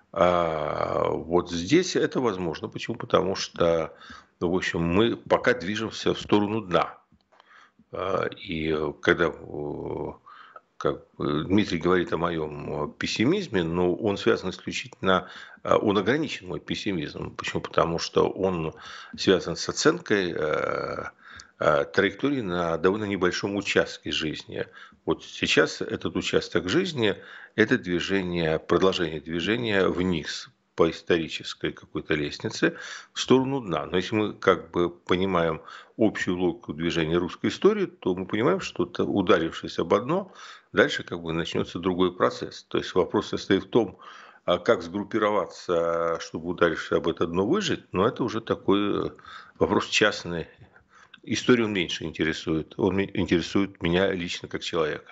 А вот здесь это возможно. Почему? Потому что, в общем, мы пока движемся в сторону дна. А, И когда э, как бы Дмитрий говорит о моем пессимизме, но он связан исключительно, а, он ограничен, мой пессимизм. Почему? Потому что он связан с оценкой э, э, траектории на довольно небольшом участке жизни. Вот сейчас этот участок жизни– это движение, продолжение движения вниз по исторической какой-то лестнице в сторону дна. Но если мы как бы понимаем общую логику движения русской истории, то мы понимаем, что ударившись об дно, дальше как бы начнется другой процесс. То есть вопрос состоит в том, а как сгруппироваться, чтобы, ударившись об это дно, выжить, но это уже такой вопрос частный. Историю он меньше интересует. Он интересует меня лично как человека.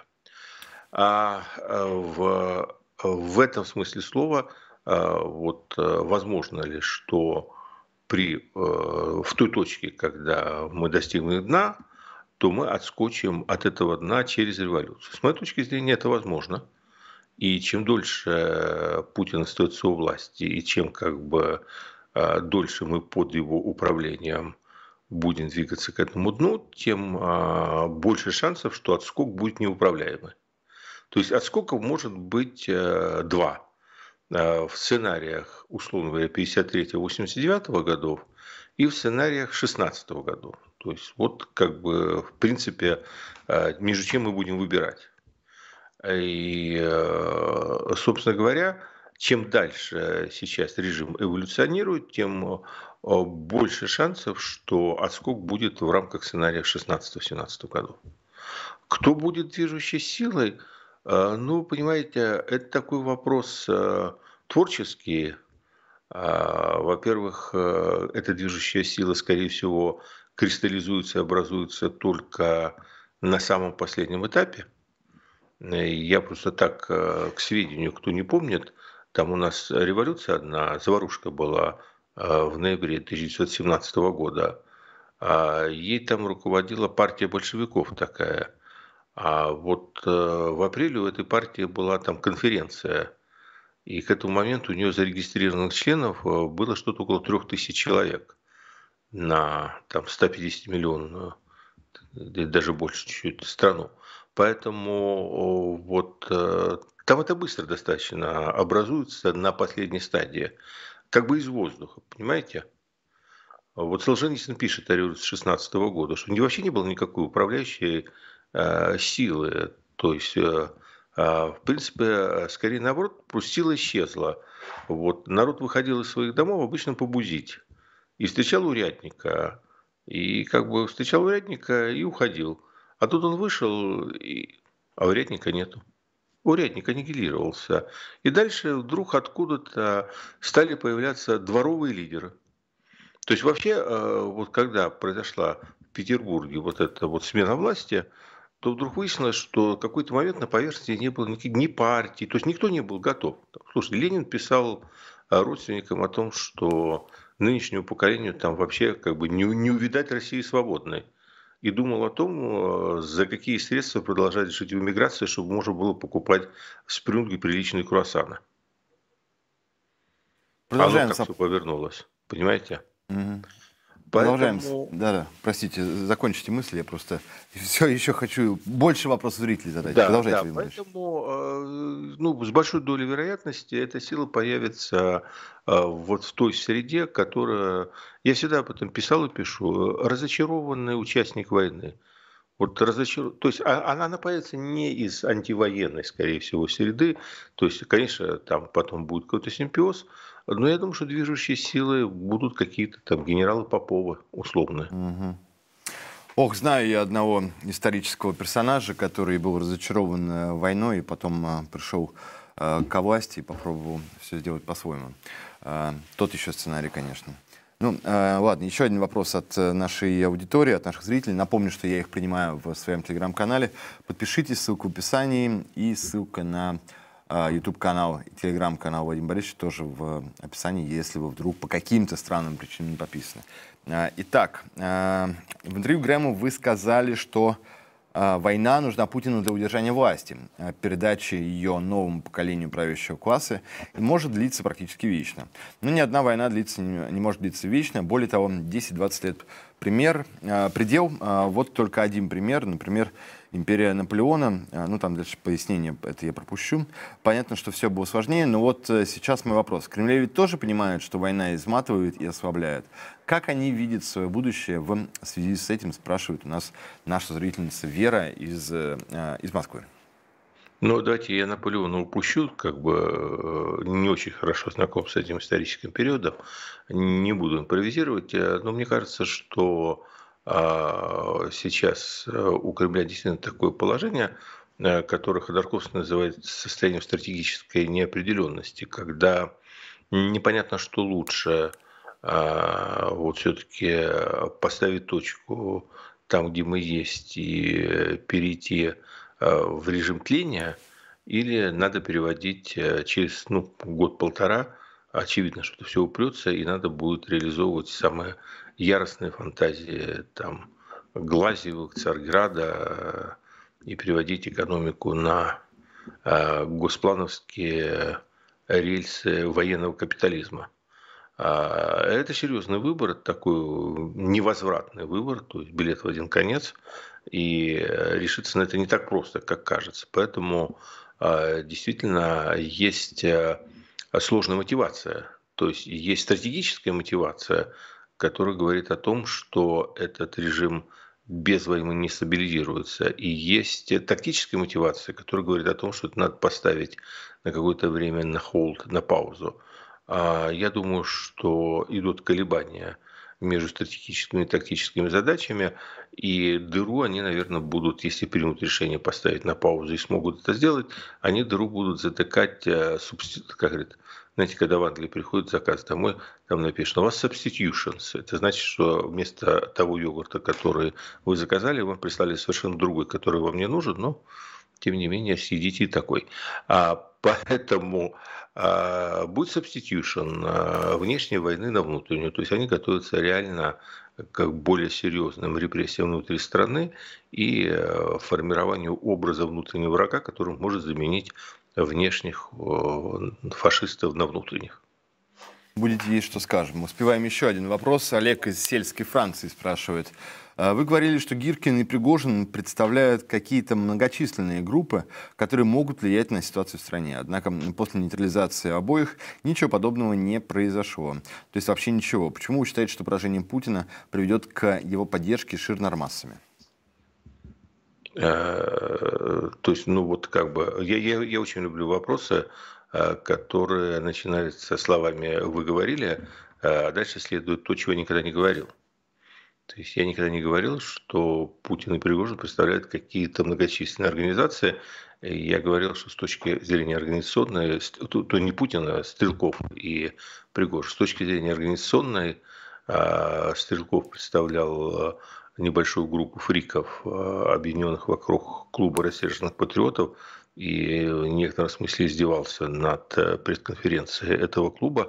А в, в этом смысле слова, вот возможно ли, что при, в той точке, когда мы достигнем дна, то мы отскочим от этого дна через революцию. С моей точки зрения, это возможно. И чем дольше Путин остается у власти, и чем как бы дольше мы под его управлением будем двигаться к этому дну, тем больше шансов, что отскок будет неуправляемый. То есть отскоков может быть два. В сценариях, условно говоря, пятьдесят третьего — восемьдесят девятого годов и в сценариях шестнадцатого года. То есть вот как бы в принципе между чем мы будем выбирать. И, собственно говоря, чем дальше сейчас режим эволюционирует, тем больше шансов, что отскок будет в рамках сценария шестнадцатого-семнадцатого годов. Кто будет движущей силой? Ну, понимаете, это такой вопрос творческий. Во-первых, эта движущая сила, скорее всего, кристаллизуется и образуется только на самом последнем этапе. Я просто так, к сведению, кто не помнит, там у нас революция одна, заварушка была в ноябре тысяча девятьсот семнадцатого года. Ей там руководила партия большевиков такая. А вот в апреле у этой партии была там конференция. И к этому моменту у нее зарегистрированных членов было что-то около трех тысяч человек на там, сто пятьдесят миллионов, даже больше чуть-чуть, страну. Поэтому вот там это быстро достаточно образуется на последней стадии, как бы из воздуха, понимаете? Вот Солженицын пишет о революции шестнадцатого года, что вообще не было никакой управляющей э, силы, то есть, э, э, в принципе, скорее наоборот, просто сила исчезла. Вот народ выходил из своих домов обычно побузить и встречал урядника, и как бы встречал урядника и уходил. А тут он вышел, и... а урядника нету. Урядник аннигилировался. И дальше вдруг откуда-то стали появляться дворовые лидеры. То есть вообще, вот когда произошла в Петербурге вот эта вот смена власти, то вдруг выяснилось, что в какой-то момент на поверхности не было никаких, ни партий, то есть никто не был готов. Слушай, Ленин писал родственникам о том, что нынешнему поколению там вообще как бы не, не увидать России свободной. И думал о том, за какие средства продолжать жить в эмиграции, чтобы можно было покупать с Прюнги приличные круассаны. Продолжаем. Оно как все повернулось, понимаете? Угу. Продолжаем. Поэтому... Да-да, простите, закончите мысли, я просто все еще хочу больше вопросов зрителей задать. Да, Продолжайте. да, поэтому ну, с большой долей вероятности эта сила появится вот в той среде, которая, я всегда об этом писал и пишу, разочарованный участник войны. Вот разочар... То есть она, она появится не из антивоенной, скорее всего, среды. То есть, конечно, там потом будет какой-то симбиоз. Но я думаю, что движущие силы будут какие-то там генералы Попова, условно. Угу. Ох, знаю я одного исторического персонажа, который был разочарован войной и потом пришел к власти и попробовал все сделать по-своему. Тот еще сценарий, конечно. Ну, э, ладно, еще один вопрос от нашей аудитории, от наших зрителей. Напомню, что я их принимаю в своем телеграм-канале. Подпишитесь, ссылка в описании и ссылка на э, YouTube-канал и телеграм-канал Владимира Борисовича тоже в описании, если вы вдруг по каким-то странным причинам не подписаны. Э, итак, э, в интервью Грэму вы сказали, что э, война нужна Путину для удержания власти, э, передачи ее новому поколению правящего класса и может длиться практически вечно. Но ни одна война длится, не, не может длиться вечно. Более того, десять-двадцать лет пример, э, предел. Э, вот только один пример. Например, империя Наполеона. Э, ну, там дальше пояснение, это я пропущу. Понятно, что все было сложнее, но вот э, сейчас мой вопрос. В Кремле ведь тоже понимают, что война изматывает и ослабляет. Как они видят свое будущее в связи с этим, спрашивает у нас наша зрительница Вера из, э, из Москвы. Ну, давайте я Наполеона упущу, как бы не очень хорошо знаком с этим историческим периодом, не буду импровизировать, но мне кажется, что сейчас у Кремля действительно такое положение, которое Ходорковский называет состоянием стратегической неопределенности, когда непонятно, что лучше – вот все-таки поставить точку там, где мы есть, и перейти в режим тления, или надо переводить через ну, год-полтора, очевидно, что это все упрется, и надо будет реализовывать самые яростные фантазии там, Глазьевых, Царьграда, и переводить экономику на госплановские рельсы военного капитализма. Это серьезный выбор, это такой невозвратный выбор, то есть билет в один конец, и решиться на это не так просто, как кажется. Поэтому действительно есть сложная мотивация, то есть есть стратегическая мотивация, которая говорит о том, что этот режим без войны не стабилизируется. И есть тактическая мотивация, которая говорит о том, что это надо поставить на какое-то время на холд, на паузу. Я думаю, что идут колебания между стратегическими и тактическими задачами, и дыру они, наверное, будут, если примут решение поставить на паузу и смогут это сделать, они дыру будут затыкать, как говорят, знаете, когда в Англии приходит заказ домой, там написано, у вас substitutions. Это значит, что вместо того йогурта, который вы заказали, вам прислали совершенно другой, который вам не нужен, но тем не менее съедите и такой. А, поэтому а, будет substitution а, внешней войны на внутреннюю. То есть они готовятся реально к более серьезным репрессиям внутри страны и а, формированию образа внутреннего врага, который может заменить внешних фашистов на внутренних. Будете есть, что скажем. Успеваем еще один вопрос. Олег из сельской Франции спрашивает. Вы говорили, что Гиркин и Пригожин представляют какие-то многочисленные группы, которые могут влиять на ситуацию в стране. Однако после нейтрализации обоих ничего подобного не произошло. То есть вообще ничего. Почему вы считаете, что поражение Путина приведет к его поддержке ширнормассами? То есть, ну вот как бы, я, я, я очень люблю вопросы, которые начинаются со словами «вы говорили», а дальше следует то, чего я никогда не говорил. То есть я никогда не говорил, что Путин и Пригожин представляют какие-то многочисленные организации. Я говорил, что с точки зрения организационной, то, то не Путин, а Стрелков и Пригожин, с точки зрения организационной, Стрелков представлял небольшую группу фриков, объединенных вокруг клуба рассерженных патриотов, и в некотором смысле издевался над пресс-конференцией этого клуба,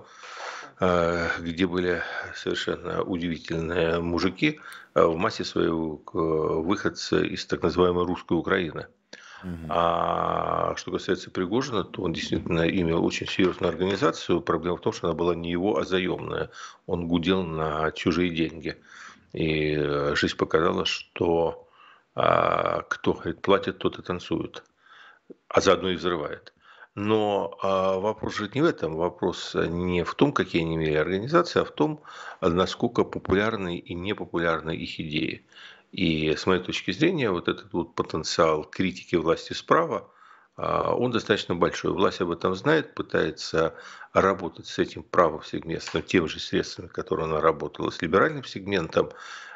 где были совершенно удивительные мужики, в массе своей выходцы из так называемой русской Украины. Mm-hmm. А что касается Пригожина, то он действительно имел очень серьезную организацию. Проблема в том, что она была не его, а заемная. Он гудел на чужие деньги. И жизнь показала, что а, кто говорит, платит, тот и танцует, а заодно и взрывает. Но а, вопрос же не в этом. Вопрос не в том, какие они имели организации, а в том, насколько популярны и непопулярны их идеи. И с моей точки зрения, вот этот вот потенциал критики власти справа, а, он достаточно большой. Власть об этом знает, пытается работать с этим правым сегментом, тем же средствами, которые она работала с либеральным сегментом.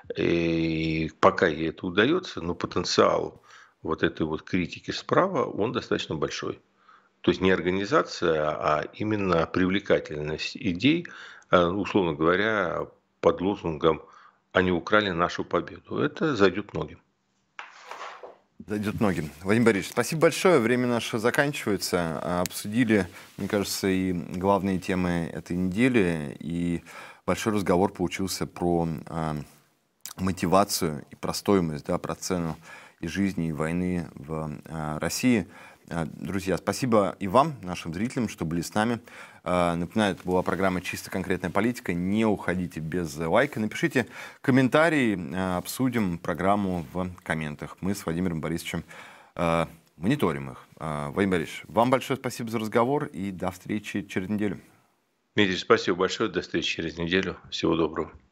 И пока ей это удается, но потенциал вот этой вот критики справа, он достаточно большой. То есть не организация, а именно привлекательность идей, условно говоря, под лозунгом «они украли нашу победу». Это зайдет многим. Зайдет многим. Владимир Борисович, спасибо большое. Время наше заканчивается. Обсудили, мне кажется, и главные темы этой недели. И большой разговор получился про а, мотивацию и про стоимость, да, про цену и жизни, и войны в а, России. Друзья, спасибо и вам, нашим зрителям, что были с нами. Напоминаю, это была программа «Чисто конкретная политика». Не уходите без лайка. Напишите комментарии, обсудим программу в комментах. Мы с Владимиром Борисовичем мониторим их. Владимир Борисович, вам большое спасибо за разговор и до встречи через неделю. Дмитрий, спасибо большое. До встречи через неделю. Всего доброго.